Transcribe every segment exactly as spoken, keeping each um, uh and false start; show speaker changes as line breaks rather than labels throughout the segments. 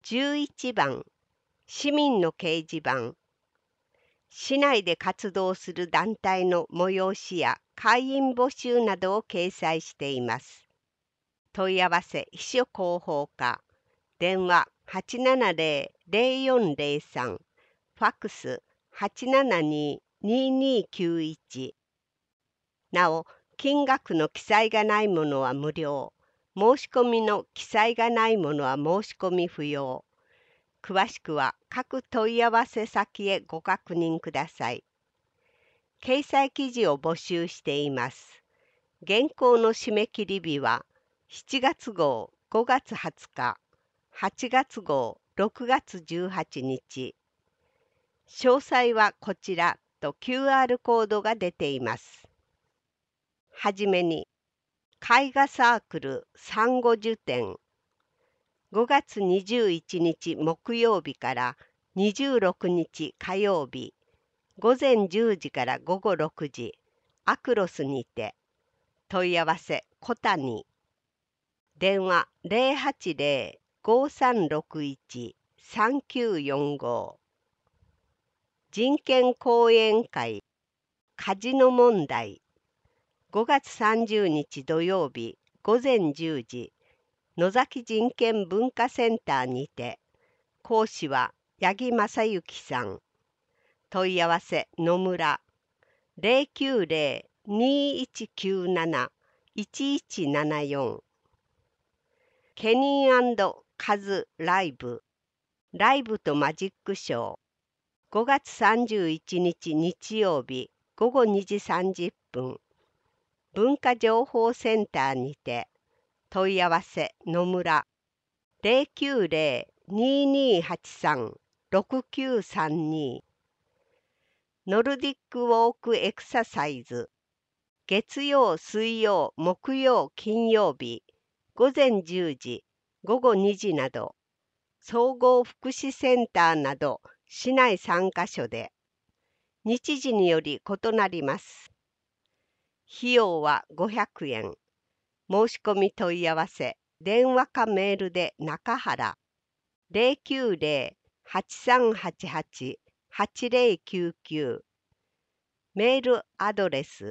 じゅういちばん市民の掲示板。市内で活動する団体の催しや会員募集などを掲載しています。問い合わせ秘書広報課、電話 はちななゼロ ゼロよんゼロさん、ファックス はちななに ににきゅういち。なお、金額の記載がないものは無料、申し込みの記載がないものは申し込み不要。詳しくは各問い合わせ先へご確認ください。掲載記事を募集しています。原稿の締め切り日はしちがつ号ごがつはつか、はちがつ号ろくがつじゅうはちにち。詳細はこちらと キューアール コードが出ています。はじめに、絵画サークルサンゴ樹展。ごがつにじゅういちにち木曜日からにじゅうろくにち火曜日、ごぜんじゅうじからごごろくじ、アクロスにて。問い合わせ小谷。電話 ゼロはちゼロ ごさんろくいち さんきゅうよんご。人権講演会カジノ問題。ごがつさんじゅうにち土曜日ごぜんじゅうじ、野崎人権文化センターにて。講師は八木正幸さん。問い合わせ野村 ゼロきゅうゼロ にいちきゅうなな いちいちななよん。ケニー&カズライブライブとマジックショー。ごがつさんじゅういちにち日曜日ごごにじさんじゅっぷん。文化情報センターにて。問い合わせ野村 ゼロきゅうゼロ ににはちさん ろくきゅうさんに。ノルディックウォークエクササイズ。月曜、水曜、木曜、金曜日、ごぜんじゅうじ、ごごにじなど、総合福祉センターなど市内さんかしょで、日時により異なります。費用はごひゃくえん。申し込み問い合わせ、電話かメールで中原ゼロきゅうゼロ はちさんはちはち はちゼロきゅうきゅう。メールアドレス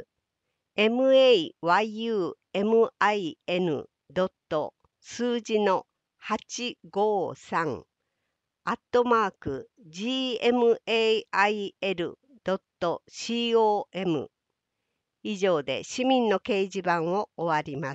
mayumin ドット数字のはちごさんアットマーク gmail ドット com。 以上で市民の掲示板を終わります。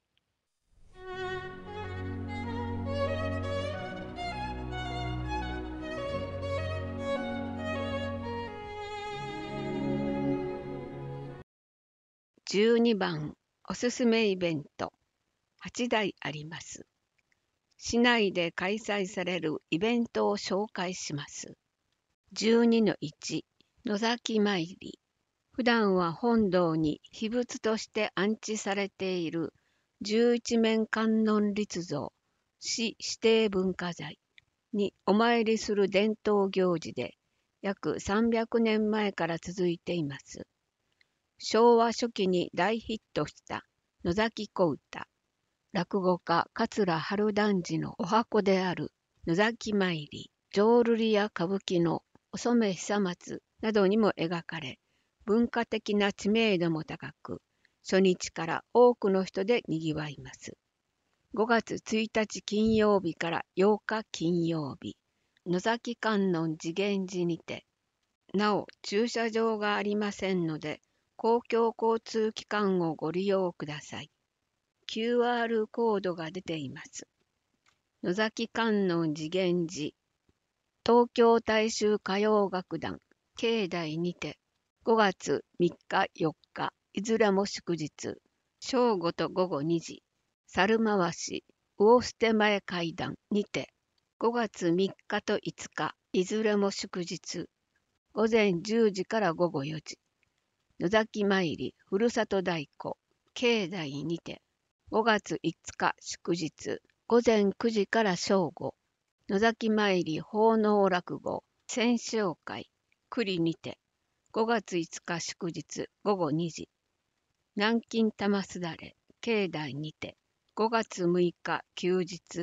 じゅうにばんおすすめイベントはちだいあります。市内で開催されるイベントを紹介します。じゅうにのいち 野崎参り。普段は本堂に秘仏として安置されている十一面観音立像、市指定文化財にお参りする伝統行事で、約さんびゃくねんまえから続いています。昭和初期に大ヒットした野崎小唄、落語家桂春団治のお箱である野崎参り、浄瑠璃や歌舞伎のお染久松などにも描かれ、文化的な知名度も高く、初日から多くの人で賑わいます。ごがつついたち金曜日からようか金曜日、野崎観音慈眼寺にて、なお駐車場がありませんので、公共交通機関をご利用ください。キューアール コードが出ています。野崎観音慈眼寺、東京大衆歌謡楽団、境内にて、ごがつみっかよっか、いずれも祝日、正午とごごにじ、猿回し、魚捨て前会談にて、ごがつみっかといつか、いずれも祝日、ごぜんじゅうじからごごよじ、野崎参りふるさと太鼓境内にて、ごがついつか祝日、ごぜんくじから正午、野崎参り奉納落語選唱会栗にて、ごがついつか祝日ごごにじ、南京玉すだれ境内にて、ごがつむいか休日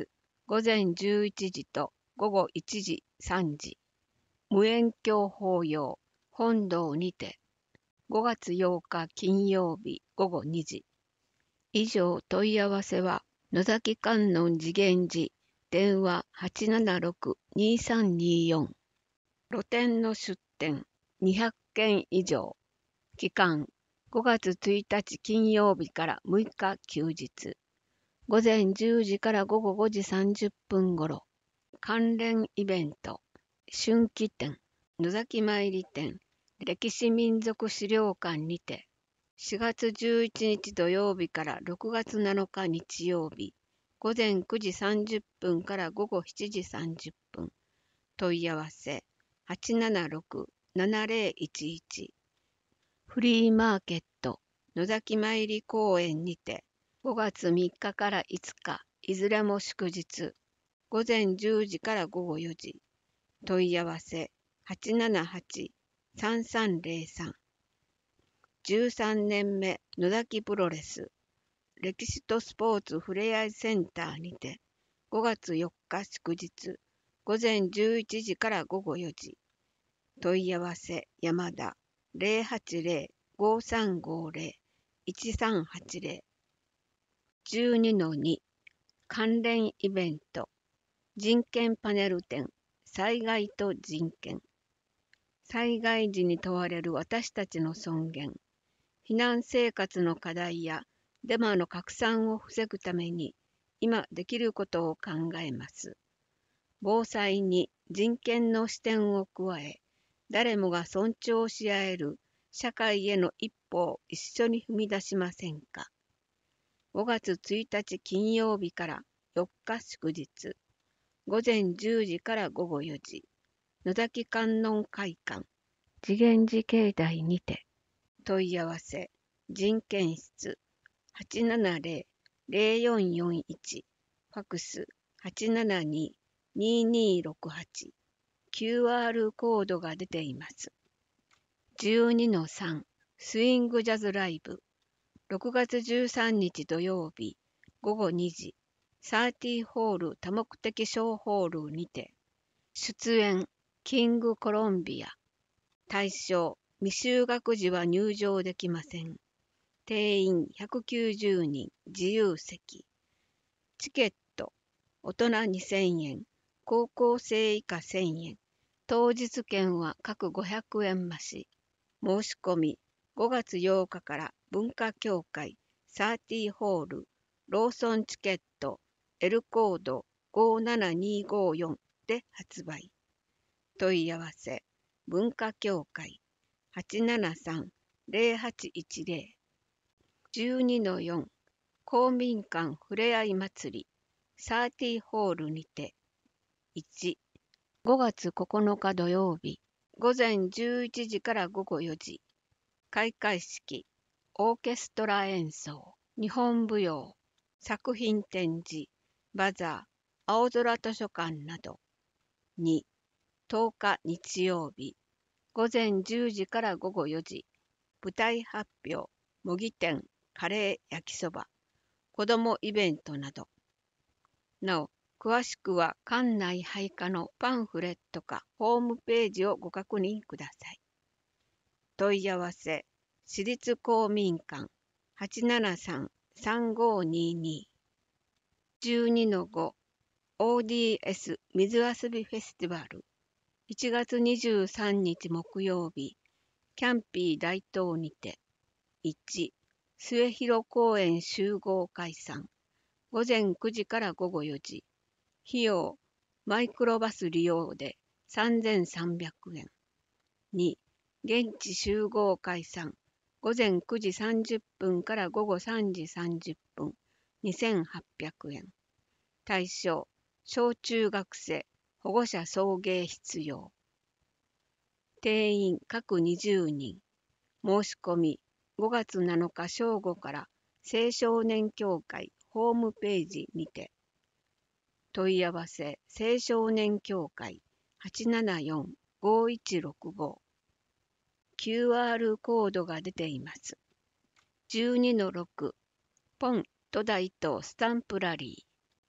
午前じゅういちじと午後いちじさんじ、無縁教法要本堂にて、ごがつようか金曜日午後にじ。以上問い合わせは、野崎観音次元寺、電話 はちななろく にさんによん。露店の出店にひゃっけん以上。期間ごがつついたち金曜日からむいか休日。午前じゅうじから午後ごじさんじゅっぷんごろ。関連イベント。春季展、野崎参り展、歴史民族資料館にて、しがつじゅういちにち土曜日からろくがつなのか日曜日、午前くじさんじゅっぷんから午後しちじさんじゅっぷん。問い合わせはちななろく ななぜろいちいち。フリーマーケット野崎参り公園にて、ごがつみっかからいつか、いずれも祝日、午前じゅうじから午後よじ。問い合わせはちななはち さんさんぜろさん。じゅうさんねんめ野崎プロレス歴史とスポーツふれあいセンターにて、ごがつよっか祝日、午前じゅういちじから午後よじ。問い合わせ山田 ゼロはちゼロ ごさんごゼロ いちさんはちゼロ。じゅうにのに 関連イベント人権パネル展災害と人権。災害時に問われる私たちの尊厳。避難生活の課題やデマの拡散を防ぐために今できることを考えます。防災に人権の視点を加え、誰もが尊重し合える社会への一歩を一緒に踏み出しませんか。ごがつついたち金曜日からよっか祝日、午前じゅうじから午後よじ、野崎観音会館、次元寺境内にて。問い合わせ、人権室はちななゼロ ゼロよんよんいち、ファクスはちななに にーにーろくはち、キューアール コードが出ています。じゅうにのさん スイングジャズライブろくがつじゅうさんにち土曜日午後にじ、サーティホール多目的小ホールにて。出演キングコロンビア。対象未就学児は入場できません。定員ひゃくきゅうじゅうにん、自由席。チケット大人にせんえん、高校生以下せんえん。当日券は各ごひゃくえん増し。申し込みごがつようかから文化協会サーティホールローソンチケット L コードごななにごよんで発売。問い合わせ文化協会 はちななさん ゼロはちいちゼロ。 じゅうにのよん 公民館ふれあい祭りサーティホールにて。いち、ごがつここのか土曜日午前じゅういちじから午後よじ。開会式オーケストラ演奏日本舞踊作品展示バザー青空図書館など。に、とおか日曜日午前じゅうじから午後よじ。舞台発表模擬店カレー焼きそば子どもイベントなど。なお詳しくは館内配下のパンフレットかホームページをご確認ください。問い合わせ私立公民館 はちななさん さんごにに。じゅうにのご オーディーエス 水遊びフェスティバルいちがつにじゅうさんにち木曜日キャンピー大東にて。いち、末広公園集合解散午前くじから午後よじ。費用マイクロバス利用でさんぜんさんびゃくえん。に、現地集合解散午前くじさんじゅっぷんから午後さんじさんじゅっぷんにせんはっぴゃくえん。対象小中学生保護者送迎必要。定員各にじゅうにん。申し込みごがつなのか正午から青少年協会ホームページにて。問い合わせ青少年協会 はちななよん ごいちろくご。キューアール コードが出ています。じゅうにのろく ポン戸田伊藤スタンプラリー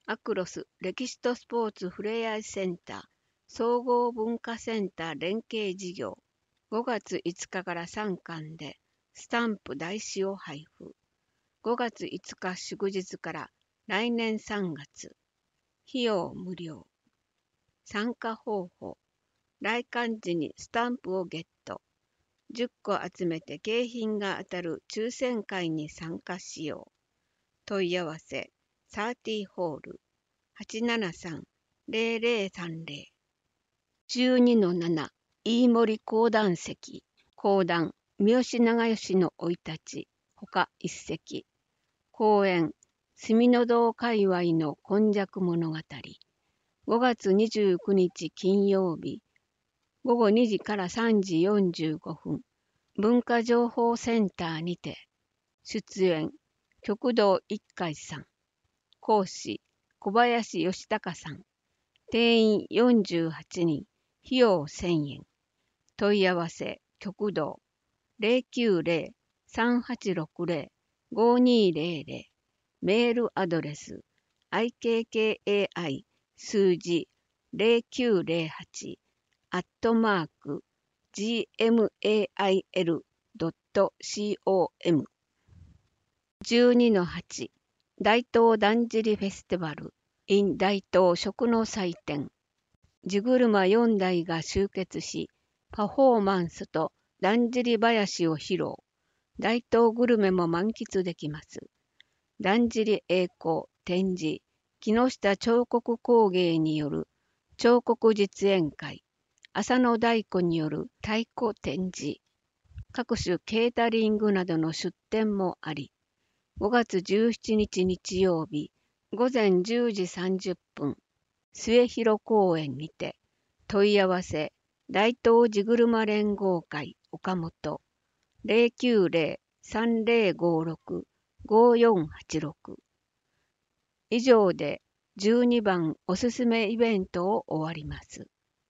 アクロス歴史とスポーツふれあいセンター総合文化センター連携事業ごがついつかからさんかんでスタンプ台紙を配布。ごがついつか祝日から来年さんがつ。費用無料。参加方法。来館時にスタンプをゲット。じゅっこ集めて景品が当たる抽選会に参加しよう。問い合わせサーティホール はちななさん ゼロゼロさんゼロ じゅうにのなな 飯森講談席講談三好長慶の生い立ち他一席講演住の堂界隈の今昔物語ごがつにじゅうくにち金曜日ごごにじからさんじよんじゅうごふん文化情報センターにて出演旭堂一海さん講師小林義孝さん定員よんじゅうはちにん費用せんえん問い合わせ旭堂 ゼロきゅうゼロ さんはちろくゼロ ごにゼロゼロメールアドレス アイケーケーエーアイ 数字ゼロきゅうゼロはちアットマーク ジーエムエーアイエルドットコム じゅうにのはち大東だんじりフェスティバル in 大東食の祭典地車よんだいが集結しパフォーマンスとだんじり囃子を披露大東グルメも満喫できますだんじり栄光展示木下彫刻工芸による彫刻実演会浅野太鼓による太鼓展示各種ケータリングなどの出店もありごがつじゅうしちにち日曜日ごぜんじゅうじさんじゅっぷん末広公園にて問い合わせ大東地車連合会岡本 ゼロきゅうゼロ さんゼロごろく ごよんはちろく 以上でじゅうにばんおすすめイベントを終わります。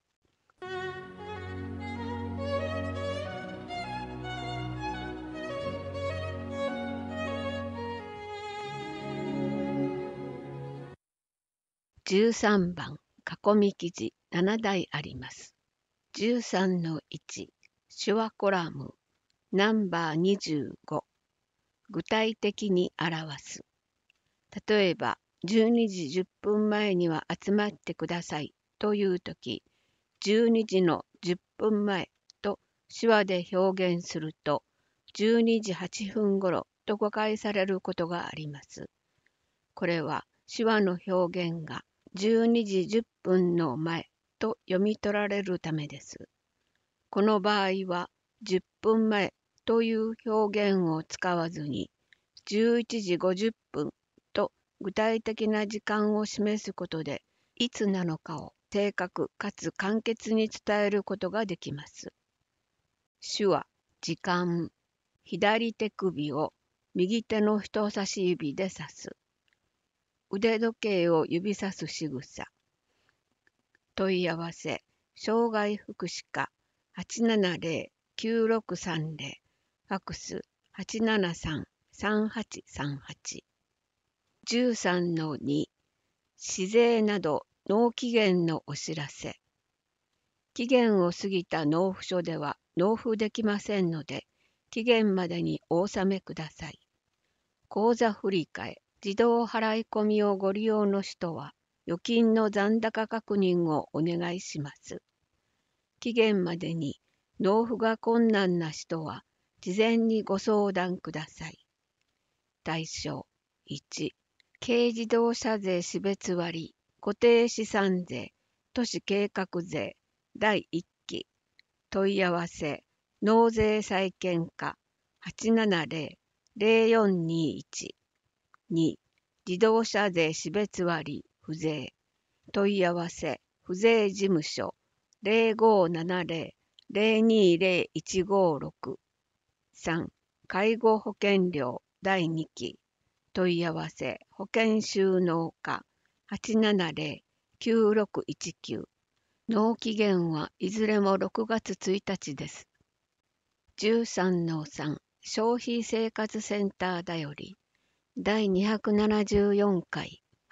じゅうさんばん囲み記事ななだいあります。じゅうさんのいち手話コラムナンバーにじゅうご具体的に表す例えばじゅうにじじゅっぷんまえには集まってくださいというときじゅうにじのじゅっぷんまえと手話で表現するとじゅうにじはっぷんごろと誤解されることがあります。これは手話の表現がじゅうにじじゅっぷんの前と読み取られるためです。この場合はじゅっぷんまえという表現を使わずにじゅういちじごじゅっぷんと具体的な時間を示すことでいつなのかを正確かつ簡潔に伝えることができます。手話、時間、左手首を右手の人差し指で指す。腕時計を指さす仕草。問い合わせ、障害福祉課 はちななゼロ きゅうろくさんゼロ ファックス はちななさん さんはちさんはち じゅうさんのに 市税など納期限のお知らせ期限を過ぎた納付書では納付できませんので期限までにお納めください。口座振替、自動払い込みをご利用の人は預金の残高確認をお願いします。期限までに納付が困難な人は事前にご相談ください。対象いち、軽自動車税種別割、固定資産税、都市計画税、だいいっき、問い合わせ、納税債権課 はちななゼロ ゼロよんにいち、に、自動車税種別割、不税、問い合わせ、不税事務所 ゼロごななゼロ ゼロにゼロいちごろく、さん、介護保険料だいにき、問い合わせ、保険収納課 はちななゼロ きゅうろくいちきゅう、納期限はいずれもろくがつついたちです。じゅうさんのさん、消費生活センターだよりだいにひゃくななじゅうよんかい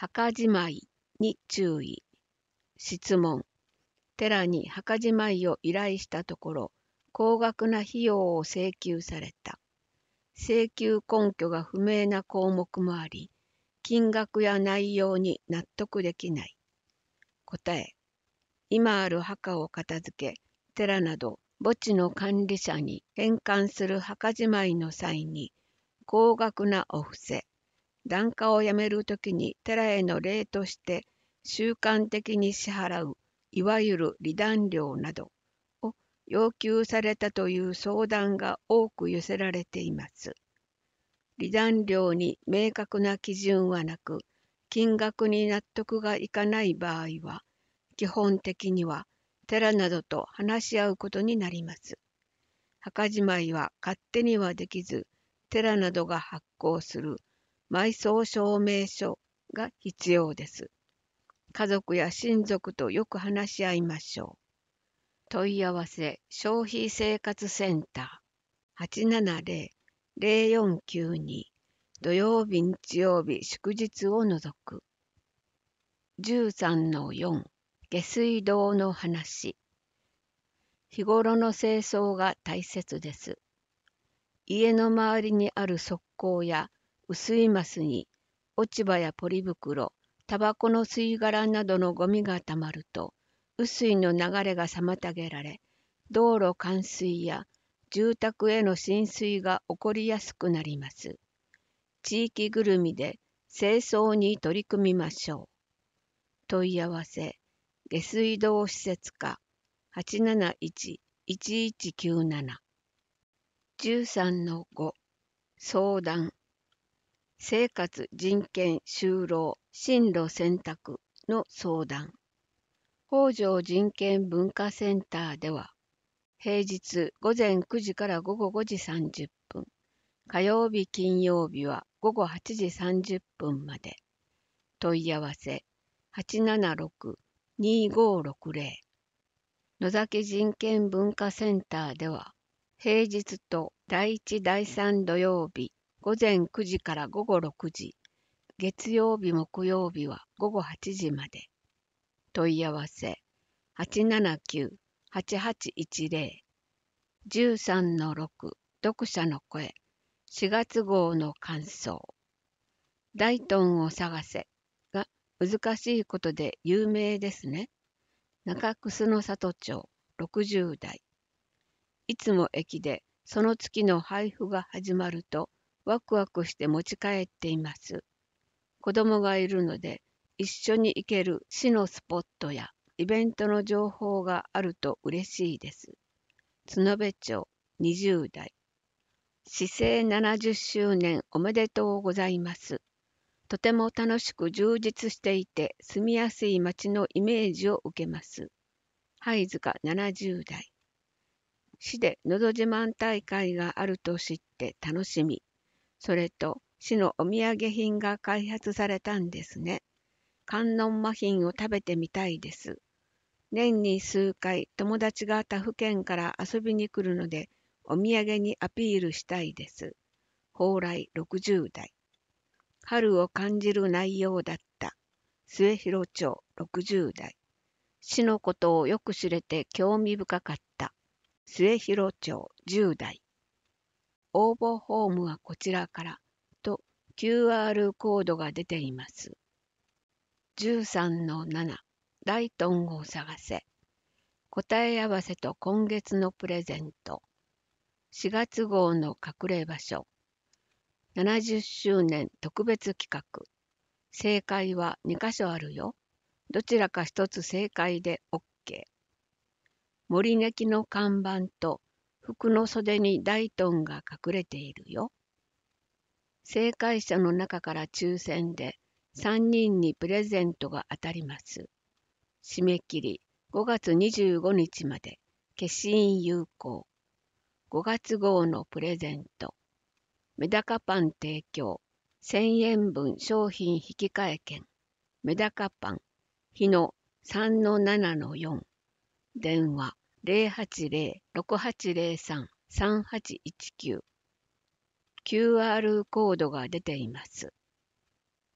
墓じまいに注意。質問。寺に墓じまいを依頼したところ、高額な費用を請求された。請求根拠が不明な項目もあり、金額や内容に納得できない。答え。今ある墓を片付け、寺など墓地の管理者に返還する墓じまいの際に、高額なお布施、檀家を辞めるときに寺への礼として習慣的に支払う、いわゆる離檀料などを要求されたという相談が多く寄せられています。離檀料に明確な基準はなく、金額に納得がいかない場合は、基本的には寺などと話し合うことになります。墓じまいは勝手にはできず、寺などが発行する埋葬証明書が必要です。家族や親族とよく話し合いましょう。問い合わせ消費生活センター はちななゼロ ゼロよんきゅうに 土曜日日曜日祝日を除く。じゅうさんのよん 下水道の話。日頃の清掃が大切です。家の周りにある側溝や薄いマスに落ち葉やポリ袋、タバコの吸い殻などのゴミがたまると、雨水の流れが妨げられ、道路冠水や住宅への浸水が起こりやすくなります。地域ぐるみで清掃に取り組みましょう。問い合わせ、下水道施設課 はちなないち いちいちきゅうなな。じゅうさんのご 相談。生活人権就労進路選択の相談。北条人権文化センターでは、平日午前くじから午後ごじさんじゅっぷん、火曜日金曜日は午後はちじさんじゅっぷんまで。問い合わせはちななろく にごろくゼロ。野崎人権文化センターでは、平日とだいいちだいさん土曜日午前くじから午後ろくじ、月曜日木曜日は午後はちじまで。問い合わせはちななきゅう はちはちいちゼロ。じゅうさんのろく 読者の声。しがつ号の感想。大頓を探せが難しいことで有名ですね。中楠の里町ろくじゅう代。いつも駅でその月の配布が始まるとワクワクして持ち帰っています。子供がいるので一緒に行ける市のスポットやイベントの情報があると嬉しいです。角部町にじゅう代。市政ななじゅっしゅうねんおめでとうございます。とても楽しく充実していて住みやすい街のイメージを受けます。灰塚ななじゅう代。市でのど自慢大会があると知って楽しみ。それと市のお土産品が開発されたんですね。観音マフィンを食べてみたいです。年に数回友達が他府県から遊びに来るのでお土産にアピールしたいです。蓬莱ろくじゅう代。春を感じる内容だった。末広町ろくじゅう代。市のことをよく知れて興味深かった。末広町じゅう代。応募フォームはこちらからと キューアール コードが出ています。じゅうさんのなな 大頓を探せ。答え合わせと今月のプレゼント。しがつ号の隠れ場所。ななじゅっしゅうねん特別企画。正解はにかしょあるよ。どちらか一つ正解で OK。森ネキの看板と服の袖に大頓が隠れているよ。正解者の中から抽選でさんにんにプレゼントが当たります。締め切りごがつにじゅうごにちまで。消印有効。ごがつ号のプレゼント。メダカパン提供。せんえんぶん商品引換券。メダカパン。日のさんのななのよん。電話ゼロはちゼロ ろくはちゼロさん さんはちいちきゅう。キューアール コードが出ています。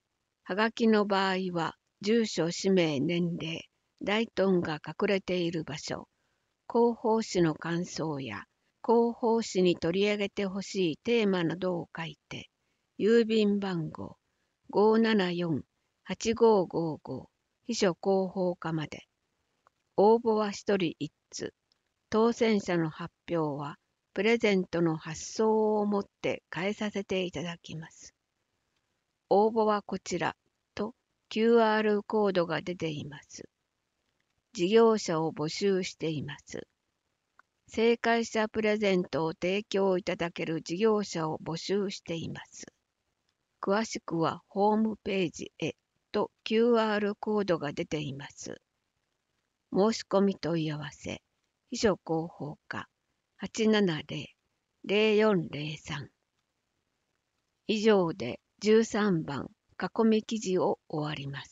はがきの場合は、住所、氏名、年齢、大トンが隠れている場所、広報誌の感想や、広報誌に取り上げてほしいテーマなどを書いて、郵便番号 ごーななよんはちごーごーごー 秘書広報課まで。応募はひとりいっつ。当選者の発表は、プレゼントの発送をもって返させていただきます。応募はこちらと キューアール コードが出ています。事業者を募集しています。正解者プレゼントを提供いただける事業者を募集しています。詳しくはホームページへと キューアール コードが出ています。申し込み問い合わせ、秘書広報課 はちななゼロ ゼロよんゼロさん。以上でじゅうさんばん囲み記事を終わります。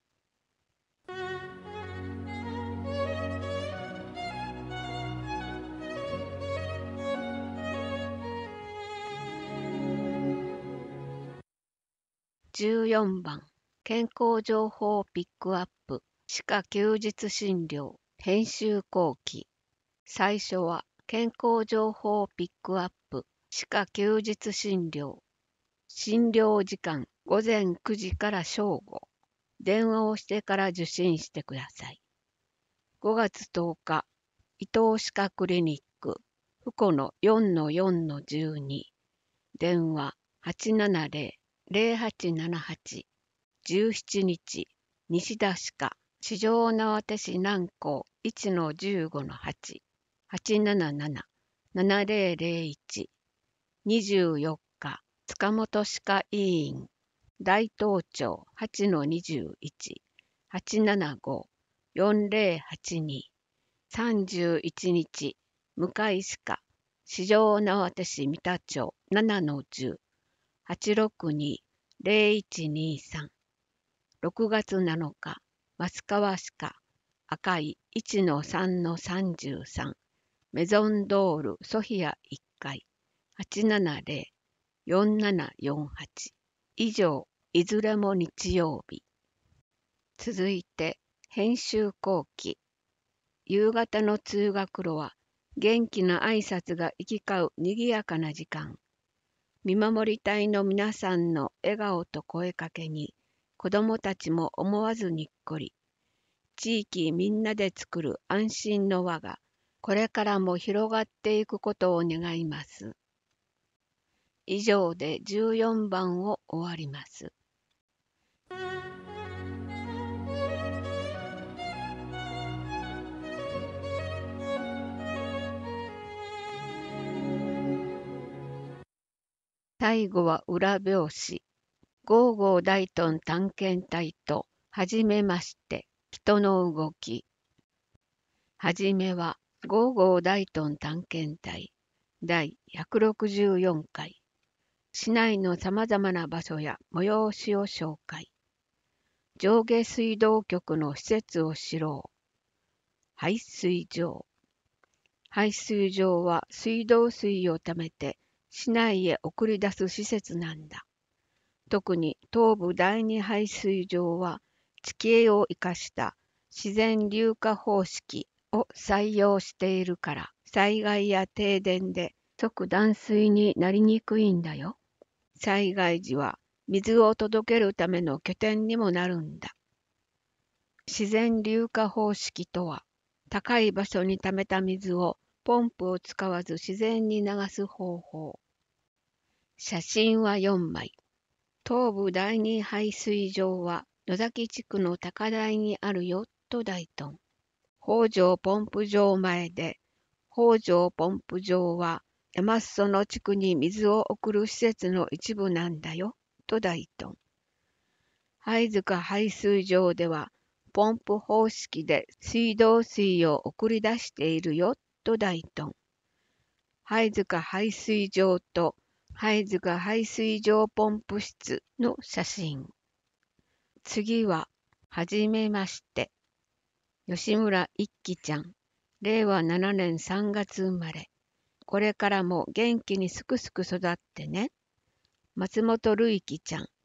じゅうよんばん健康情報ピックアップ歯科休日診療編集後期。最初は健康情報ピックアップ歯科休日診療。診療時間ごぜんくじから正午。電話をしてから受診してください。ごがつとおか、伊東歯科クリニック、福野 よんのよんのじゅうに。電話はちななゼロ ゼロはちななはち。じゅうしちにち、西田歯科、四条畷市南港 いちのじゅうごのはち。はちなななな ななゼロゼロいち。にじゅうよっか、塚本歯科医院、大東町 はちのにじゅういち。はちななご よんゼロはちに。さんじゅういちにち、向井歯科、四条畷市三田町 ななのじゅう。はちろくに ゼロいちにさん。ろくがつなのか、松川歯科、赤い いちのさんのさんじゅうさん。メゾンドールソフィアいっかい。はちななゼロ よんななよんはち。以上、いずれも日曜日。続いて、編集後期。夕方の通学路は、元気な挨拶が行き交うにぎやかな時間。見守り隊の皆さんの笑顔と声かけに、子どもたちも思わずにっこり。地域みんなで作る安心の輪が、これからも広がっていくことを願います。以上でじゅうよんばんを終わります。最後は裏表紙。ゴーゴー大頓探検隊と、はじめまして、人の動き。はじめは、ゴーゴー大頓探検隊、だいひゃくろくじゅうよんかい。市内のさまざまな場所や催しを紹介。上下水道局の施設を知ろう。排水場。排水場は水道水をためて市内へ送り出す施設なんだ。特に東部第二排水場は地形を生かした自然流下方式を採用しているから災害や停電で即断水になりにくいんだよ。災害時は水を届けるための拠点にもなるんだ。自然流下方式とは高い場所に溜めた水をポンプを使わず自然に流す方法。写真はよんまい。東部第二排水場は野崎地区の高台にあるよと大頓。北条ポンプ場前で、北条ポンプ場は山裾の地区に水を送る施設の一部なんだよと大頓。貝塚排水場ではポンプ方式で水道水を送り出しているよと大頓。貝塚排水場と貝塚排水場ポンプ室の写真。次は、はじめまして。吉村一輝ちゃん、れいわななねんさんがつ生まれ。これからも元気にすくすく育ってね。松本るいきちゃん、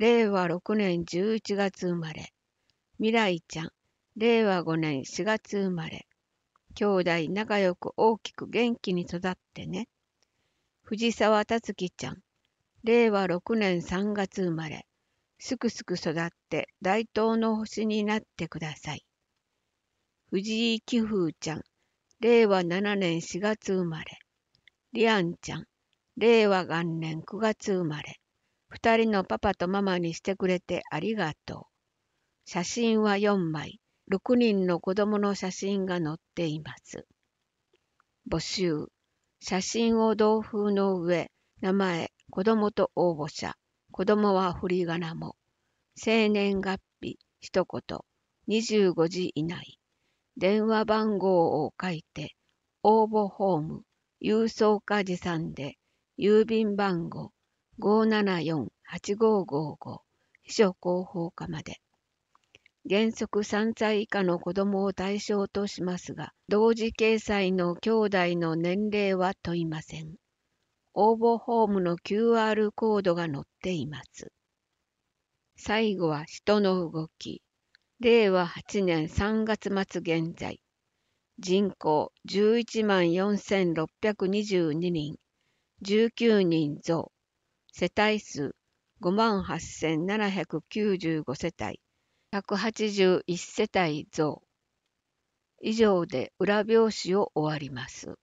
れいわろくねんじゅういちがつ生まれ。未来ちゃん、れいわごねんしがつ生まれ。兄弟仲良く大きく元気に育ってね。藤沢たつきちゃん、れいわろくねんさんがつ生まれ。すくすく育って大東の星になってください。藤井貴風ちゃん、れいわななねんしがつ生まれ。りあんちゃん、れいわがんねんくがつ生まれ。二人のパパとママにしてくれてありがとう。写真はよんまい、ろくにんの子供の写真が載っています。募集。写真を同封の上、名前、子供と応募者、子供は振り仮名も、生年月日、一言、にじゅうごじ以内、電話番号を書いて、応募フォーム、郵送家持参で、郵便番号 ごーななよんはちごーごーご、秘書広報課まで。原則さんさい以下の子供を対象としますが、同時掲載の兄弟の年齢は問いません。応募フォームの キューアール コードが載っています。最後は人の動き。れいわはちねんさんがつまつ現在。人口じゅういちまんよんせんろっぴゃくにじゅうににん。じゅうきゅうにん増。世帯数ごまんはっせんななひゃくきゅうじゅうご世帯。ひゃくはちじゅういち世帯増。以上で裏表紙を終わります。